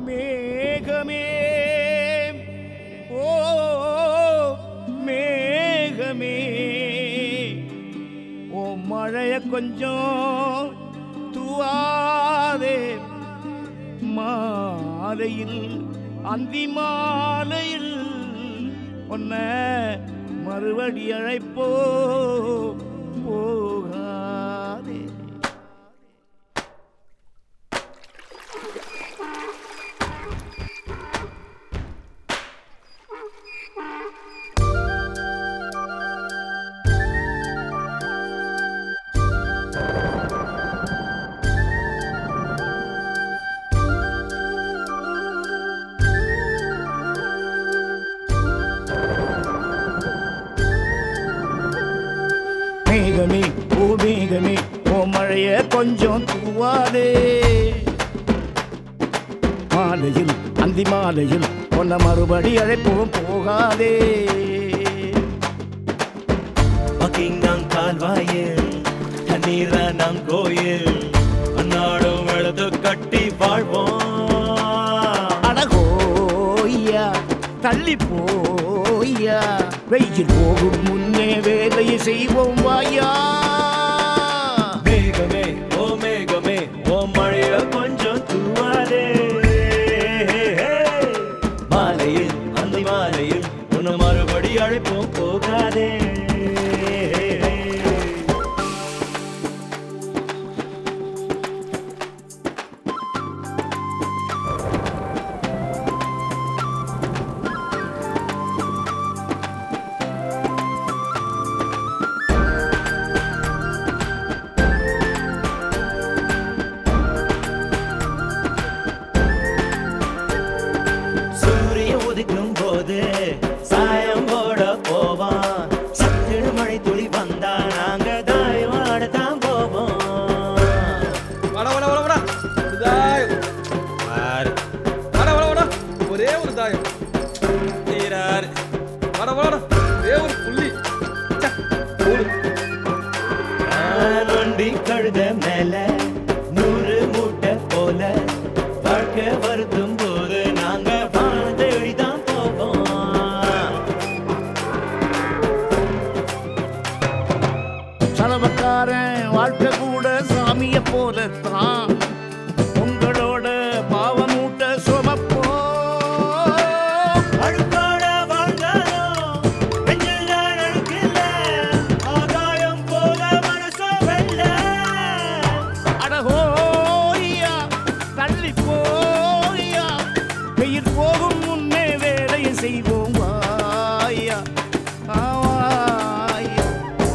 மேகமே ஓ மேகமே ஓ மழைய கொஞ்சம் தூவாதே மாலையில் அந்தி மாலையில் ஒன்ன மறுபடி அழைப்போ போகாதே. மேகமே ஓ மேகமே ஓ மழைய கொஞ்சம் தூவாதே மாலையில் அந்தி மாலையில் ஒன்ன மறுபடி அழைப்போம் போகாதே. பக்கிங்காம் கால்வாயில் தண்ணீரா நம் கோயில் அன்னாடும் எழுது கட்டி வாழ்வோம். அடகோய்யா தள்ளி போய்யா வெயில் போகும் முன்னே வேலையை செய்வோம் வாயா. மேகமே ஓ மேகமே ஓ மழைய கொஞ்சம் தூவாதே மாலையில் அந்த மாலையில் உன்னை மறுபடி அழைப்போம் போகாதே. சாயம் போட போவான் சத்திர மழை துளி வந்தா நாங்க தாயம் ஆடத்தான் போவோம். ஒரே ஒரு தாயம் நீராறு ஒரே ஒரு புள்ளி நொண்டி கழுத மேல 100 மூட்டை போல வாழ்க்கை வருத்தும் போது நாங்க வாழ்ந்து எழுதான் சலவக்காரன் வாழ்க்கை கூட சாமிய போலத்தான் உங்களோட பாவமூட்ட சுமப்போ. அழுக்காட வாழ்ந்தாலும் நெஞ்சில் நான் அழுக்கில்ல ஆகாயம் போல மனசு வெல்ல. அடகோய்யா தள்ளி போய்யா வெயில் போகும் முன்னே வேலையை செய்வோம் வாயா வாயா.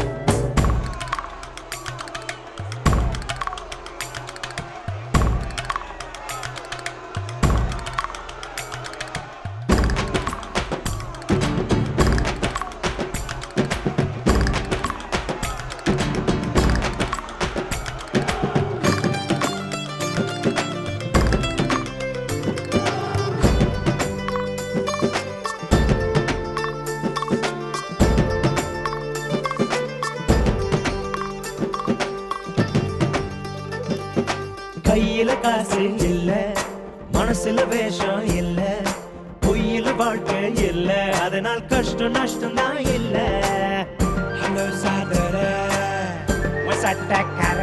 கையில காசு இல்ல மனசுல வேஷம் இல்ல பொய்யில வாழ்க்கை இல்ல அதனால் கஷ்டம் நஷ்டம் தான் இல்ல. ஹலோ சாதர சட்டக்கார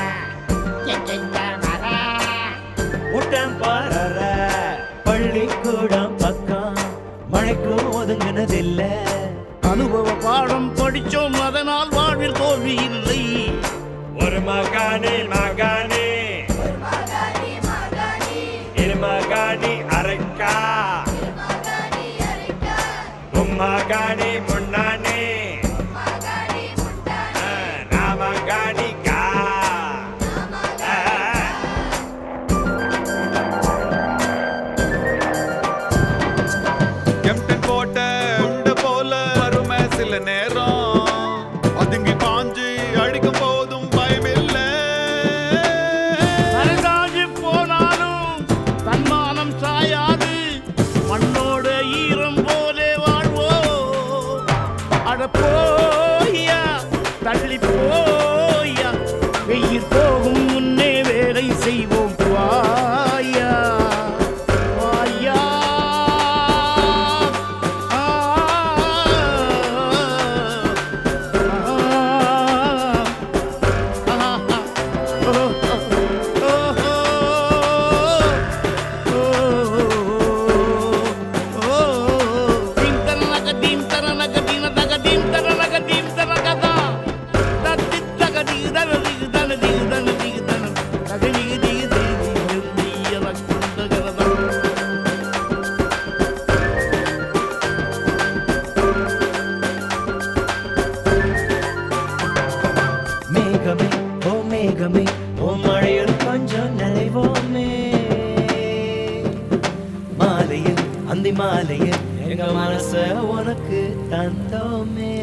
முட்டம் பாரற பள்ளிக்கூடம் பக்கம் மழைக்கும் ஒதுங்கினதில்ல. அனுபவ பாடம் படிச்சோம் அதனால் வாழ்வில் தோல்வி இல்லை. ஒரு மகானே மகானே இரு மகானி அரைக்கா மகானி முன்னானே நாமகானி கா. கேப்டன் போட்ட உண்ட போல வறுமை சில நேரம் அதுங்கி பாஞ்சு அடிக்கும் போதும் பயமில்லை. நனைவோமே ஓ மழையில் கொஞ்சம் நனைவோமே மாலையில் அந்தி மாலையில் எங்க மனச உனக்கு தந்தோமே